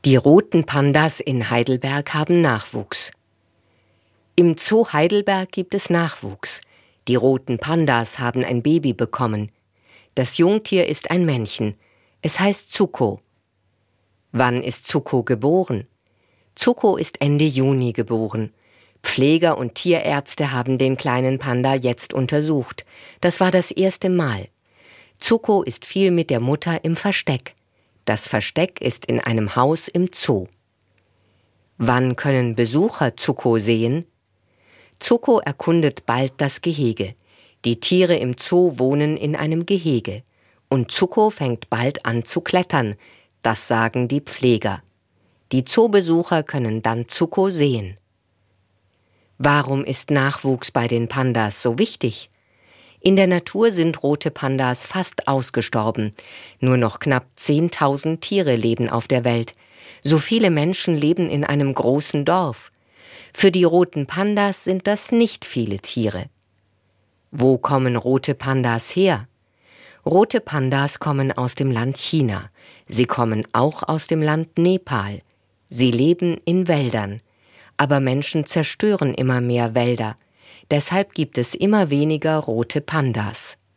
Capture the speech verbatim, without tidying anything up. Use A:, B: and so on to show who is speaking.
A: Die roten Pandas in Heidelberg haben Nachwuchs. Im Zoo Heidelberg gibt es Nachwuchs. Die roten Pandas haben ein Baby bekommen. Das Jungtier ist ein Männchen. Es heißt Zuko. Wann ist Zuko geboren? Zuko ist Ende Juni geboren. Pfleger und Tierärzte haben den kleinen Panda jetzt untersucht. Das war das erste Mal. Zuko ist viel mit der Mutter im Versteck. Das Versteck ist in einem Haus im Zoo. Wann können Besucher Zuko sehen? Zuko erkundet bald das Gehege. Die Tiere im Zoo wohnen in einem Gehege. Und Zuko fängt bald an zu klettern. Das sagen die Pfleger. Die Zoobesucher können dann Zuko sehen. Warum ist Nachwuchs bei den Pandas so wichtig? In der Natur sind rote Pandas fast ausgestorben. Nur noch knapp zehntausend Tiere leben auf der Welt. So viele Menschen leben in einem großen Dorf. Für die roten Pandas sind das nicht viele Tiere. Wo kommen rote Pandas her? Rote Pandas kommen aus dem Land China. Sie kommen auch aus dem Land Nepal. Sie leben in Wäldern. Aber Menschen zerstören immer mehr Wälder. Deshalb gibt es immer weniger rote Pandas.